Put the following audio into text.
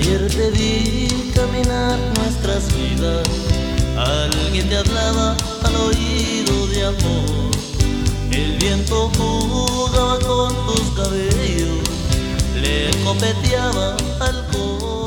Ayer te vi caminar nuestras vidas, alguien te hablaba al oído de amor. El viento jugaba con tus cabellos, le copeteaba al corazón.